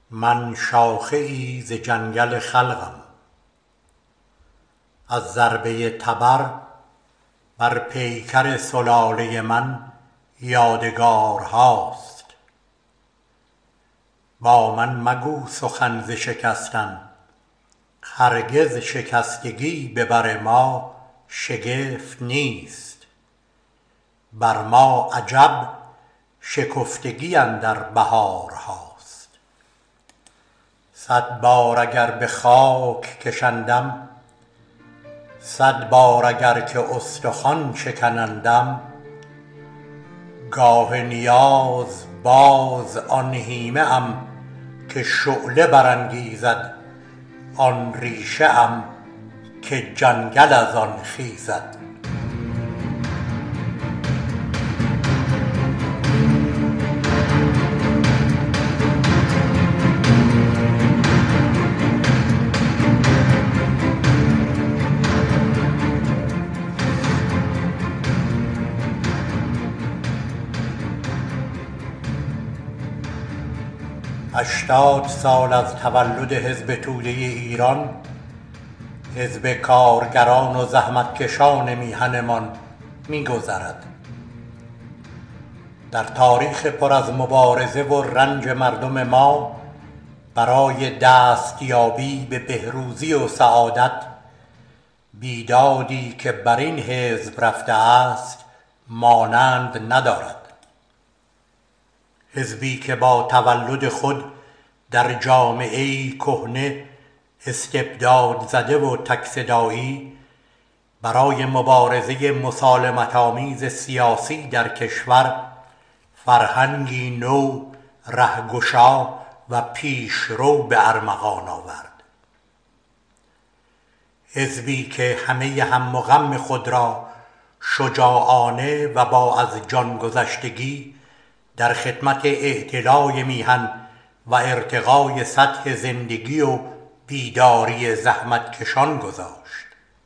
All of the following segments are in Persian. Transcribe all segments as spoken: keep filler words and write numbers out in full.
من شاخه ای ز جنگل خلقم، از ضربه تبر بر پیکر سلاله من یادگارهاست. با من مگو سخن ز شکستن، هرگز شکستگی به بر ما شگفت نیست. بر ما عجب شکفتگی اندر بهارهاست. صد بار اگر به خاک کشندم، صد بار اگر که استخوان شکنندم، گاه نیاز باز آن هیمه ام که شعله برانگیزد، آن ریشه ام که جنگل از آن خیزد. هشتاد سال از تولد حزب توده ایران، حزب کارگران و زحمتکشان میهنمان می گذرد. در تاریخ پر از مبارزه و رنج مردم ما برای دستیابی به بهروزی و سعادت، بیدادی که بر این حزب رفته است مانند ندارد. حزبی که با تولد خود در جامعه‌ای کهنه، استبداد زده و تک‌صدایی، برای مبارزه مسالمت‌آمیز سیاسی در کشور فرهنگی نو، رهگشا و پیشرو به ارمغان آورد. حزبی که همه هم و غم خود را شجاعانه و با از جان گذشتگی در خدمت اعتلای میهن و ارتقای سطح زندگی و بیداری زحمتکشان گذاشت.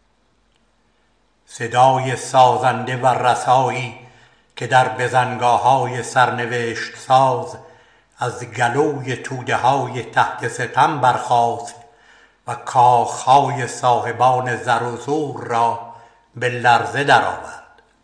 صدای سازنده و رسایی که در بزنگاه‌های سرنوشت ساز از گلوی توده‌های تحت ستم برخاست و کاخهای صاحبان زر و زور را به لرزه درآورد.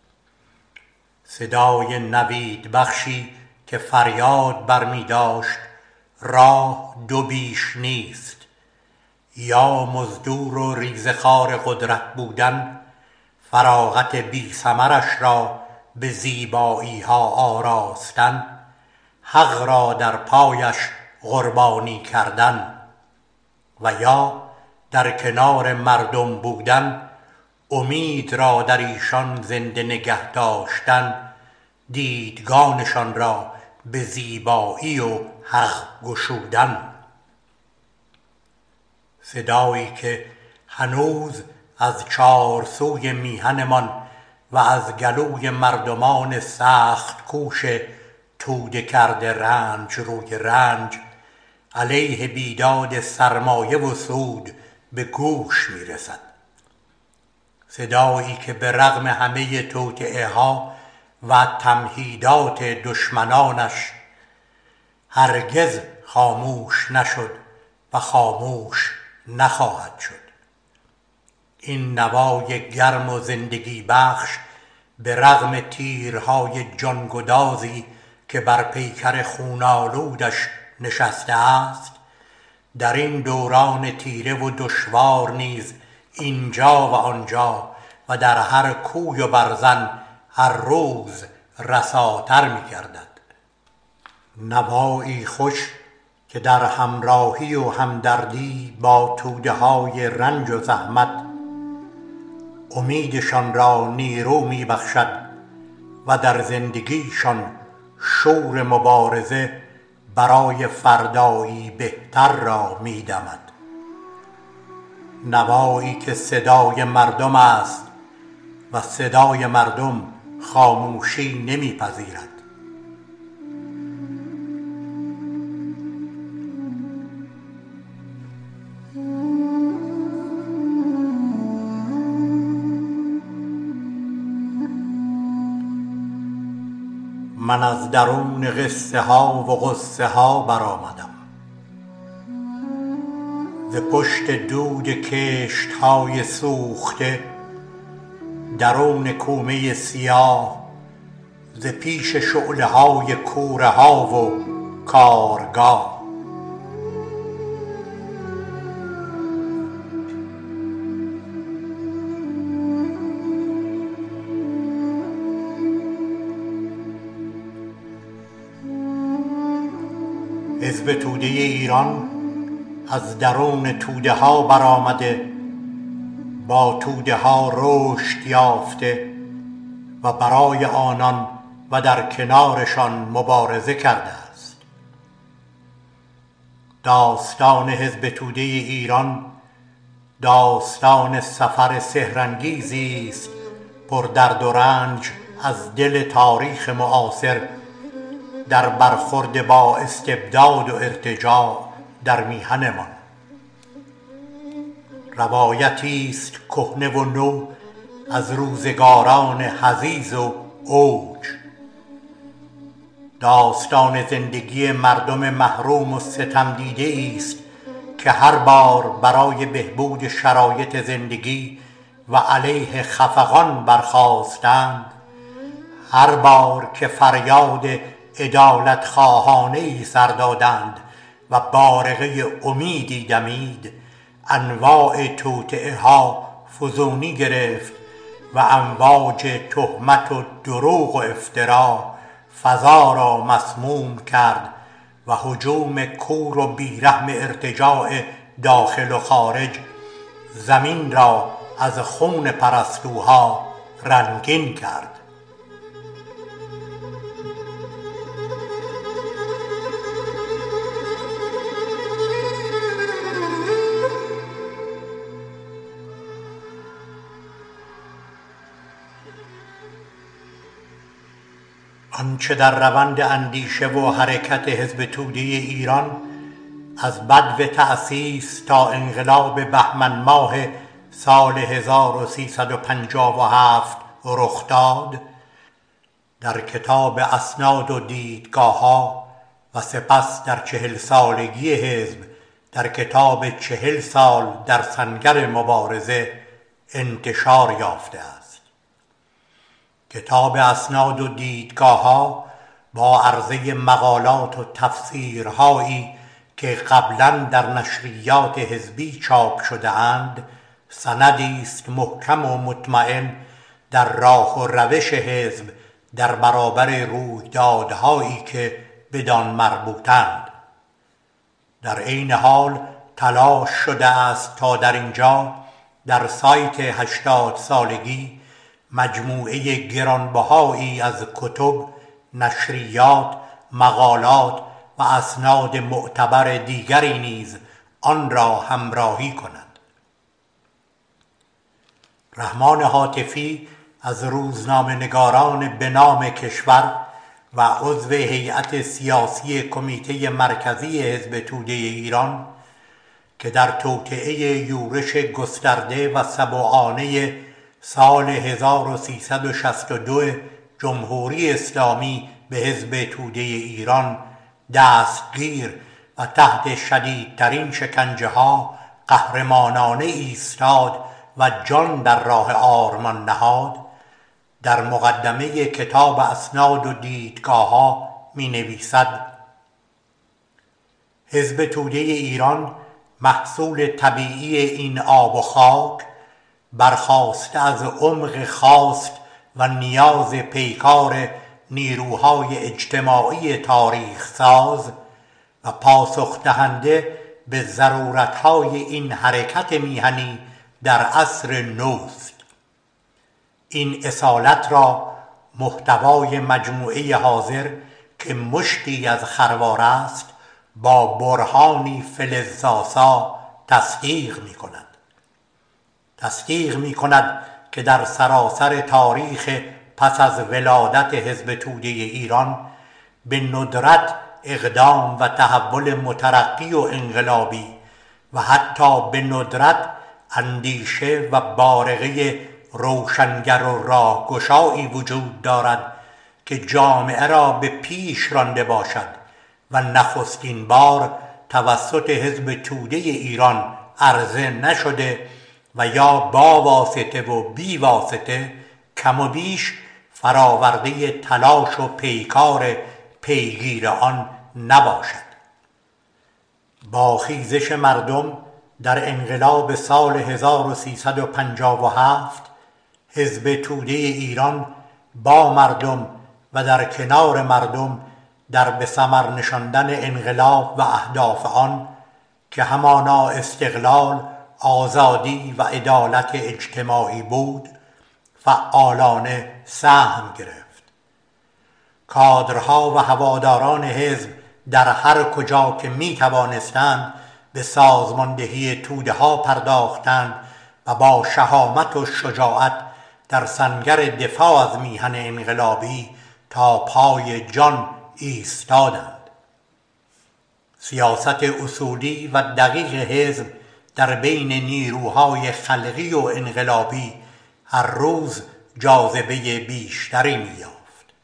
صدای نوید بخشی که فریاد برمی داشت: راه دو بیش نیست، یا مزدور و ریزه‌خوار قدرت بودن، فراغت بی ثمرش را به زیبایی ها آراستن، حق را در پایش قربانی کردن، و یا در کنار مردم بودن، امید را در ایشان زنده نگه داشتن، دیدگانشان را به زیبایی و حق گشودن. صدایی که هنوز از چارسوی میهنمان و از گلوی مردمان سخت کوش توده کرده رنج روی رنج علیه بیداد سرمایه و سود به گوش می رسد. صدایی که به رغم همه توطئه ها و تمهیدات دشمنانش هرگز خاموش نشد و خاموش نخواهد شد. این نوای گرم و زندگی بخش به رغم تیرهای جانگدازی که بر پیکر خونالودش نشسته است، در این دوران تیره و دشوار نیز اینجا و آنجا و در هر کوی و برزن هر روز رساتر می گردد. نوایی خوش که در همراهی و همدردی با توده های رنج و زحمت امیدشان را نیرو می بخشد و در زندگیشان شور مبارزه برای فردایی بهتر را می دمد. نوایی که صدای مردم است و صدای مردم خاموشی نمی پذیرد. من از درون قصه ها و غصه ها برآمدم. ز پشت دود کشت‌های سوخته، درون کومه سیاه، ز پیش شعله‌های کوره‌ها و کارگاه. حزب توده ایران از درون توده ها برآمده، با توده ها رشد یافته و برای آنان و در کنارشان مبارزه کرده است. داستان حزب توده ایران داستان سفر سحرانگیزی است پر درد و رنج از دل تاریخ معاصر در برخورد با استبداد و ارتجاع در میهنمان. روایتی است کهنه و نو از روزگاران حضیض و اوج، داستان زندگی مردم محروم و ستم دیده است که هر بار برای بهبود شرایط زندگی و علیه خفقان برخاستند، هر بار که فریاد عدالت خواهانه‌ای سر دادند و بارقه امیدی دمید، انواع توطئه ها فزونی گرفت و امواج تهمت و دروغ و افترا فضا را مسموم کرد و هجوم کور و بیرحم ارتجاع داخل و خارج زمین را از خون پرستوها رنگین کرد. آنچه در روند اندیشه و حرکت حزب توده ایران از بدو تأسیس تا انقلاب بهمن ماه سال هزار و سیصد و پنجاه و هفت رخ داد، در کتاب اسناد و دیدگاه‌ها و سپس در چهل سالگی حزب در کتاب چهل سال در سنگر مبارزه انتشار یافته است. کتاب اسناد و دیدگاه‌ها با عرضه مقالات و تفسیرهایی که قبلاً در نشریات حزبی چاپ شده اند، سندی است محکم و مطمئن در راه و روش حزب در برابر رویدادهایی که بدان مربوطند. در عین حال تلاش شده است تا در اینجا در سایت هشتاد سالگی مجموعه گرانبهایی از کتب، نشریات، مقالات و اسناد معتبر دیگری نیز آن را همراهی کند. رحمان هاتفی از روزنامه‌نگاران به نام کشور و عضو هیئت سیاسی کمیته مرکزی حزب توده ایران که در توطئه یورش گسترده و سبوعانه سال هزار و سیصد و شصت و دو جمهوری اسلامی به حزب توده ایران دستگیر و تحت شدیدترین شکنجه ها قهرمانانه ایستاد و جان در راه آرمان نهاد، در مقدمه کتاب اسناد و دیدگاه‌ها می نویسد: حزب توده ایران محصول طبیعی این آب و خاک، برخاسته از عمق خواست و نیاز پیکار نیروهای اجتماعی تاریخ ساز و پاسخ دهنده به ضرورتهای این حرکت میهنی در عصر نوست. این اصالت را محتوای مجموعه حاضر که مشتی از خروار است با برهانی فلزآسا تصدیق می کند. تصدیق می کند که در سراسر تاریخ پس از ولادت حزب توده ایران به ندرت اقدام و تحول مترقی و انقلابی و حتی به ندرت اندیشه و بارقه روشنگر و راهگشایی وجود دارد که جامعه را به پیش رانده باشد و نخستین بار توسط حزب توده ایران عرضه نشده و یا با واسطه و بی واسطه کم و بیش فراورده تلاش و پیکار پیگیر آن نباشد. با خیزش مردم در انقلاب سال هزار و سیصد و پنجاه و هفت حزب توده ایران با مردم و در کنار مردم در به ثمر نشاندن انقلاب و اهداف آن که همانا استقلال، آزادی و عدالت اجتماعی بود فعالانه سهم گرفت. کادرها و هواداران حزب در هر کجا که می توانستند به سازماندهی توده ها پرداختند و با شهامت و شجاعت در سنگر دفاع از میهن انقلابی تا پای جان ایستادند. سیاست اصولی و دقیق حزب در بین نیروهای خلقی و انقلابی هر روز جاذبه بیشتری می‌یافت.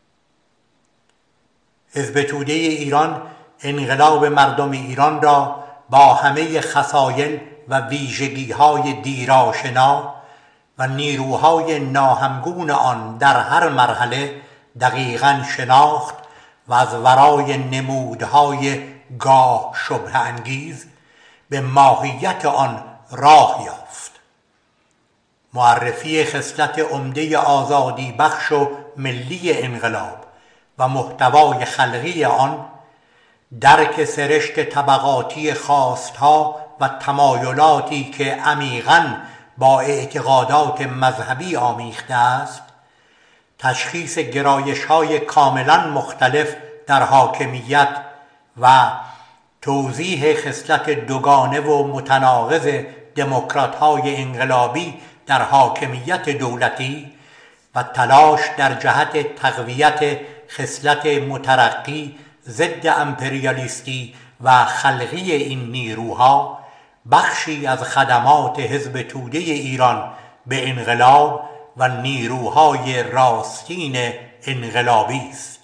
حزب توده ایران انقلاب مردم ایران را با همه خصایل و ویژگی‌های دیرآشنا و نیروهای ناهمگون آن در هر مرحله دقیقاً شناخت و از ورای نمودهای گاه شبه انگیز به ماهیت آن راه یافت. معرفی خصلت عمده آزادی بخش و ملی انقلاب و محتوای خلقی آن، درک سرشت طبقاتی خواستها و تمایلاتی که عمیقاً با اعتقادات مذهبی آمیخته است، تشخیص گرایش‌های کاملاً مختلف در حاکمیت و توضیح خصلت دوگانه و متناقض دموکرات‌های انقلابی در حاکمیت دولتی و تلاش در جهت تقویت خصلت مترقی ضد امپریالیستی و خلقی این نیروها بخشی از خدمات حزب توده ایران به انقلاب و نیروهای راستین انقلابی است.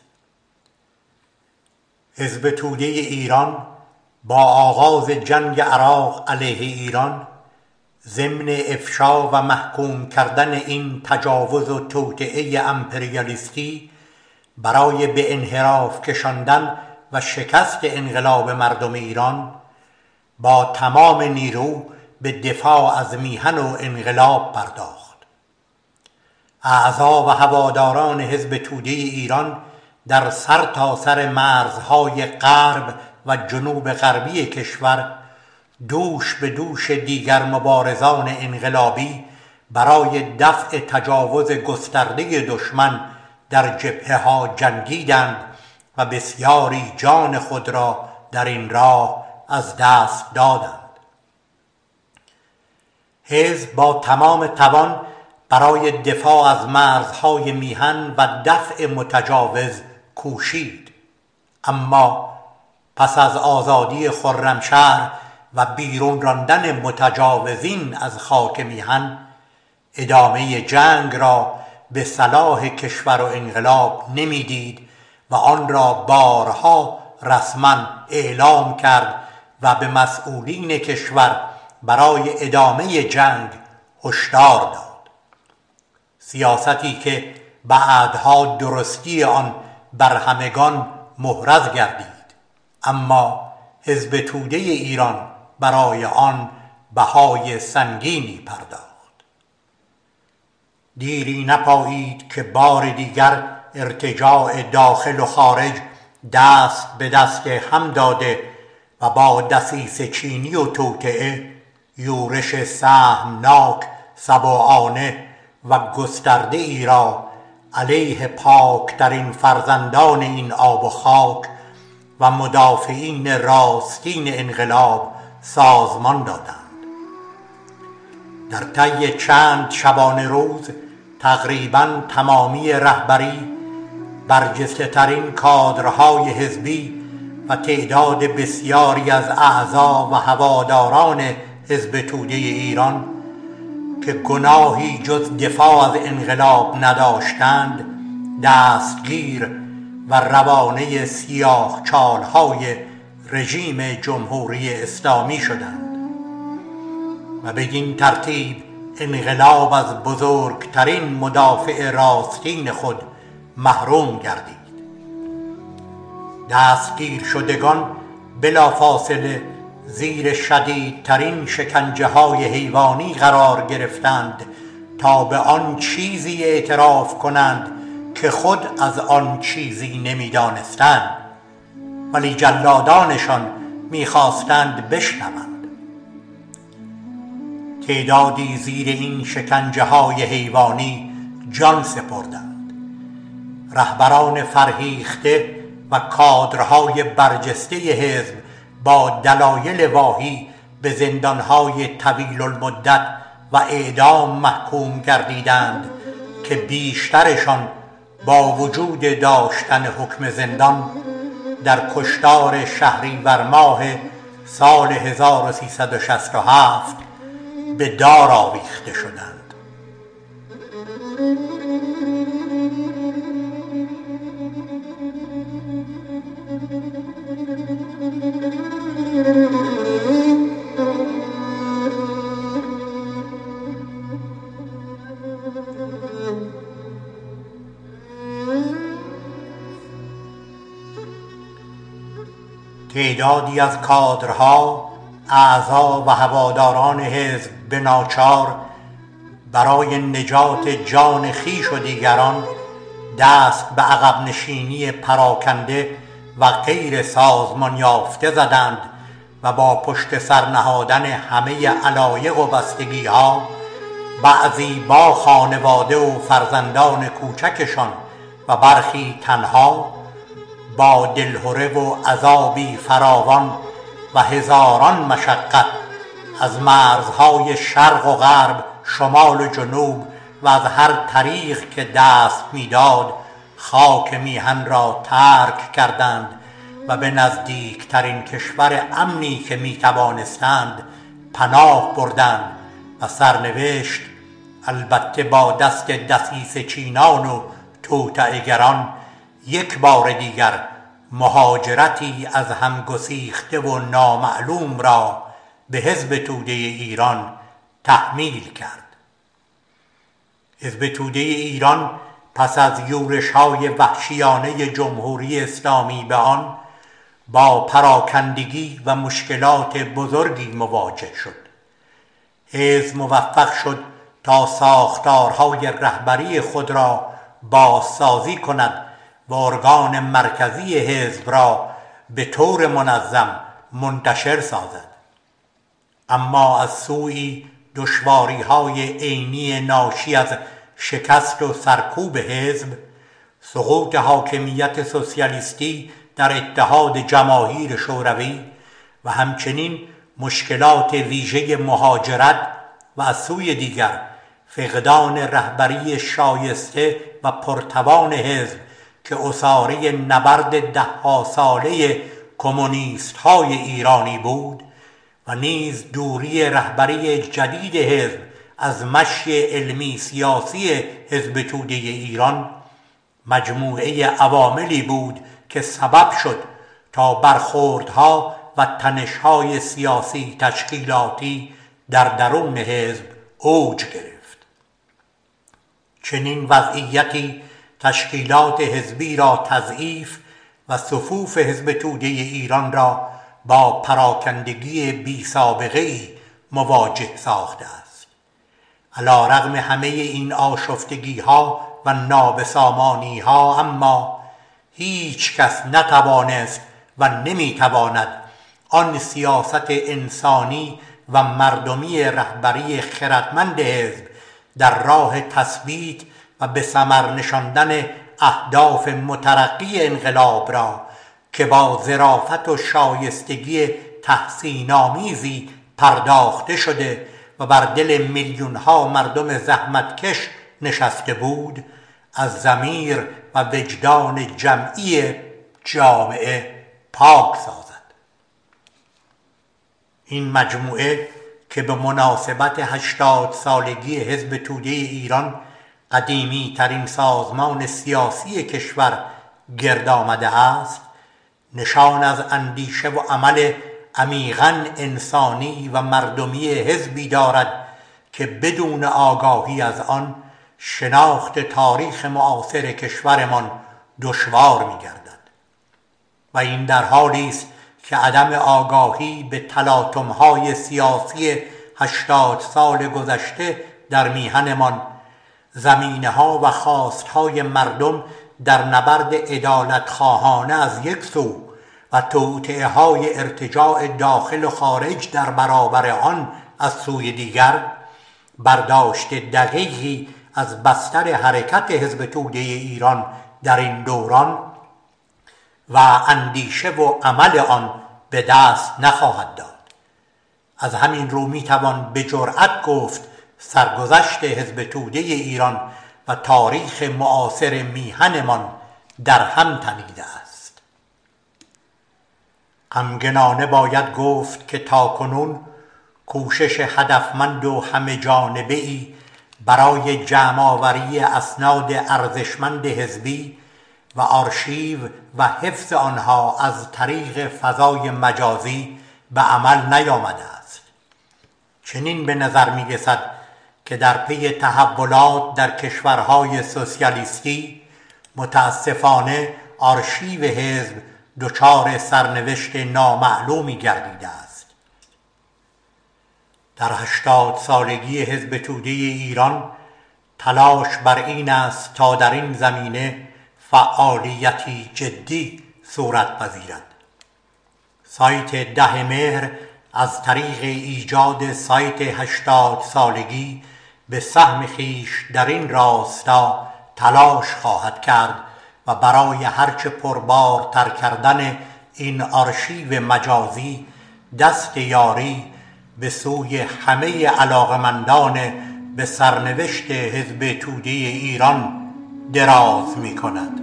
حزب توده ایران با آغاز جنگ عراق علیه ایران ضمن افشا و محکوم کردن این تجاوز و توطئه امپریالیستی برای به انحراف کشاندن و شکست انقلاب مردم ایران با تمام نیرو به دفاع از میهن و انقلاب پرداخت. اعضا و هواداران حزب توده ایران در سر تا سر مرزهای غرب و جنوب غربی کشور دوش به دوش دیگر مبارزان انقلابی برای دفع تجاوز گسترده دشمن در جبهه ها جنگیدند و بسیاری جان خود را در این راه از دست دادند. حزب با تمام توان برای دفاع از مرزهای میهن و دفع متجاوز کوشید، اما پس از آزادی خرمشهر و بیرون راندن متجاوزین از خاک میهن ادامه جنگ را به صلاح کشور و انقلاب نمیدید و آن را بارها رسما اعلام کرد و به مسئولین کشور برای ادامه جنگ هشدار داد. سیاستی که بعدها درستی آن بر همگان محرز گردید، اما حزب توده ایران برای آن بهای سنگینی پرداخت. دیری نپایید که بار دیگر ارتجاع داخل و خارج دست به دست هم داده و با دسیسه چینی و توطئه یورش سهمناک، سبوعانه و گسترده ای را علیه پاکترین فرزندان این آب و خاک و مدافعین راستین انقلاب سازمان دادند. در طی چند شبانه روز تقریباً تمامی رهبری، برجسته ترین کادرهای حزبی و تعداد بسیاری از اعضا و هواداران حزب توده ایران که گناهی جز دفاع از انقلاب نداشتند دستگیر و روانه سیاه چالهای رژیم جمهوری اسلامی شدند. و بدین ترتیب انقلاب از بزرگترین مدافع راستین خود محروم گردید. دستگیر شدگان بلافاصله زیر شدیدترین شکنجه های حیوانی قرار گرفتند تا به آن چیزی اعتراف کنند که خود از آن چیزی نمی‌دانستند، ولی جلادانشان می‌خواستند بشنوند. تعدادی زیر این شکنجه های حیوانی جان سپردند. رهبران فرهیخته و کادرهای برجسته حزب با دلایل واهی به زندانهای طویل المدت و اعدام محکوم گردیدند که بیشترشان با وجود داشتن حکم زندان در کشتار شهریور ماه سال هزار و سیصد و شصت و هفت به دار آویخته شدند. تعدادی از کادرها، اعضا و هواداران حزب به ناچار برای نجات جان خویش و دیگران دست به عقب نشینی پراکنده و غیر سازمان یافته زدند و با پشت سر نهادن همه علایق و بستگی ها بعضی با خانواده و فرزندان کوچکشان و برخی تنها با دلهره و عذابی فراوان و هزاران مشقت از مرزهای شرق و غرب، شمال و جنوب و از هر طریق که دست میداد خاک میهن را ترک کردند و به نزدیکترین کشور امنی که میتوانستند پناه بردند و سرنوشت البته با دست دسیس چینان و توطئه‌گران یک بار دیگر مهاجرتی از هم گسیخته و نامعلوم را به حزب توده ایران تحمیل کرد. حزب توده ایران پس از یورش‌های وحشیانه جمهوری اسلامی به آن با پراکندگی و مشکلات بزرگی مواجه شد. حزب موفق شد تا ساختارهای رهبری خود را بازسازی کند و ارگان مرکزی حزب را به طور منظم منتشر سازد. اما از سوی دشواری‌های عینی ناشی از شکست و سرکوب حزب، سقوط حاکمیت سوسیالیستی در اتحاد جماهیر شوروی و همچنین مشکلات ویژه مهاجرت و از سوی دیگر فقدان رهبری شایسته و پرتوان حزب که اساره نبرد ده ساله کمونیست های ایرانی بود و نیز دوری رهبری جدید حزب از مشی علمی سیاسی حزب توده ایران مجموعه عواملی بود که سبب شد تا برخوردها و تنش‌های سیاسی تشکیلاتی در درون حزب اوج گرفت. چنین وضعیتی تشکیلات حزبی را تضعیف و صفوف حزب توده ایران را با پراکندگی بی سابقه‌ای مواجه ساخته است. علی رغم همه این آشفتگی ها و نابسامانی ها اما هیچ کس نتوانست و نمیتواند آن سیاست انسانی و مردمی رهبری خردمند حزب در راه تثبیت و به ثمر نشاندن اهداف مترقی انقلاب را که با ظرافت و شایستگی تحسین آمیزی پرداخته شده و بر دل میلیون ها مردم زحمتکش نشسته بود از ضمیر و وجدان جمعی جامعه پاک سازد. این مجموعه که به مناسبت هشتاد سالگی حزب توده ایران قدیمی ترین سازمان سیاسی کشور گرد آمده است، نشان از اندیشه و عمل عمیقاً انسانی و مردمی حزبی دارد که بدون آگاهی از آن شناخت تاریخ معاصر کشورمان دشوار می‌گردد و این در حالی است که عدم آگاهی به تلاطم‌های سیاسی هشتاد سال گذشته در میهنمان، زمینه‌ها و خواست‌های مردم در نبرد عدالت‌خواهانه از یک سو و توطئه‌های ارتجاع داخل و خارج در برابر آن از سوی دیگر، برداشت دقیقی از بستر حرکت حزب توده ایران در این دوران و اندیشه و عمل آن به دست نخواهد داد. از همین رو میتوان به جرأت گفت سرگذشت حزب توده ایران و تاریخ معاصر میهنمان در هم تنیده است. غمگنانه باید گفت که تاکنون کوشش هدفمند و همه جانبه‌ای برای جمع‌آوری اسناد ارزشمند حزبی و آرشیو و حفظ آنها از طریق فضای مجازی به عمل نیامده است. چنین به نظر می‌رسد که در پی تحولات در کشورهای سوسیالیستی متاسفانه آرشیو حزب دچار سرنوشت نامعلومی گردیده است. در هشتاد سالگی حزب توده ایران تلاش بر این است تا در این زمینه فعالیتی جدی صورت پذیرد. سایت ده مهر از طریق ایجاد سایت هشتاد سالگی به سهم خویش در این راستا تلاش خواهد کرد و برای هرچه پربارتر کردن این آرشیو مجازی دست یاری به سوی همه علاقمندان به سرنوشت حزب توده ایران دراز می کند.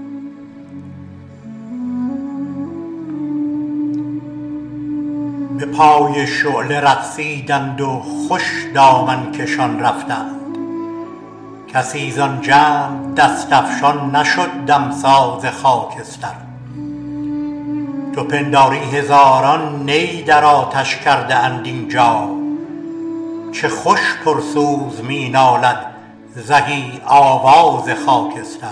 به پای شعله رقصیدند و خوش دامن کشان رفتند، کسی زان جمع دست افشان نشد دمساز خاکستر. تو پنداری هزاران نی در آتش کرده اند اینجا، چه خوش پرسوز می نالد زهی آواز خاکستر.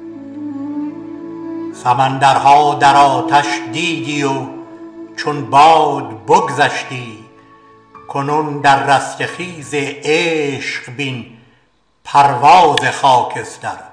سمندرها در آتش دیدی و چون باد بگذشتی، کنون در رستخیز عشق بین پرواز خاکستر.